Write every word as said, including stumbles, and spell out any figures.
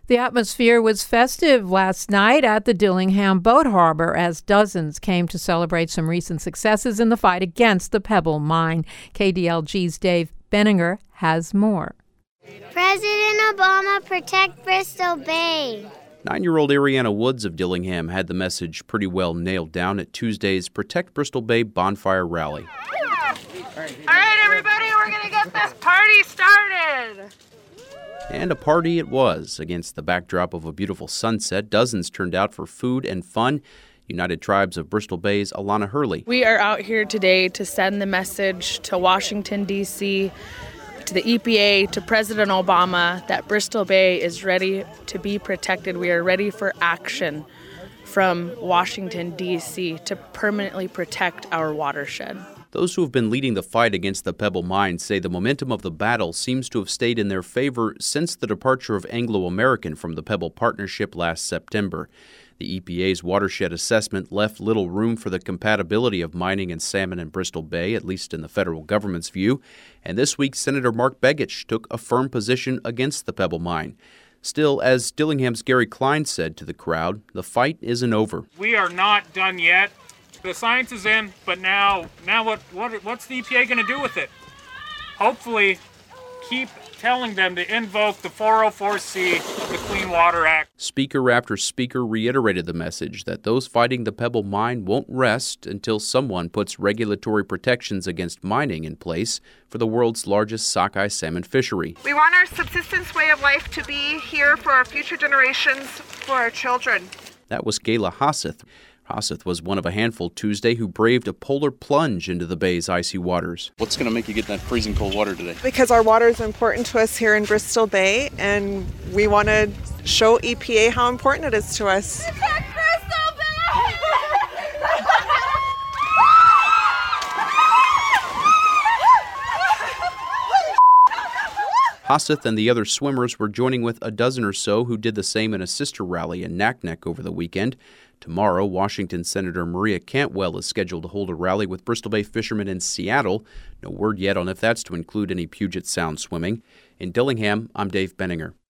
The atmosphere was festive last night at the Dillingham Boat Harbor as dozens came to celebrate some recent successes in the fight against the Pebble Mine. K D L G's Dave Benninger has more. President Obama, protect Bristol Bay. Nine-year-old Ariana Woods of Dillingham had the message pretty well nailed down at Tuesday's Protect Bristol Bay Bonfire Rally. All right, everybody, we're going to get this party started. And a party it was. Against the backdrop of a beautiful sunset, dozens turned out for food and fun. United Tribes of Bristol Bay's Alana Hurley. We are out here today to send the message to Washington, D C, to the E P A, to President Obama, that Bristol Bay is ready to be protected. We are ready for action from Washington, D C to permanently protect our watershed. Those who have been leading the fight against the Pebble Mine say the momentum of the battle seems to have stayed in their favor since the departure of Anglo American from the Pebble Partnership last September. The E P A's watershed assessment left little room for the compatibility of mining and salmon in Bristol Bay, at least in the federal government's view. And this week, Senator Mark Begich took a firm position against the Pebble Mine. Still, as Dillingham's Gary Klein said to the crowd, the fight isn't over. We are not done yet. The science is in, but now, now what, what, what's the E P A going to do with it? Hopefully, keep telling them to invoke the four oh four C of the Clean Water Act. Speaker after speaker reiterated the message that those fighting the Pebble Mine won't rest until someone puts regulatory protections against mining in place for the world's largest sockeye salmon fishery. We want our subsistence way of life to be here for our future generations, for our children. That was Gayla Hosseth. Hosseth was one of a handful Tuesday who braved a polar plunge into the bay's icy waters. What's going to make you get in that freezing cold water today? Because our water is important to us here in Bristol Bay, and we want to show E P A how important it is to us. Protect Bristol Bay! Hosseth and the other swimmers were joining with a dozen or so who did the same in a sister rally in Naknek over the weekend. Tomorrow, Washington Senator Maria Cantwell is scheduled to hold a rally with Bristol Bay fishermen in Seattle. No word yet on if that's to include any Puget Sound swimming. In Dillingham, I'm Dave Benninger.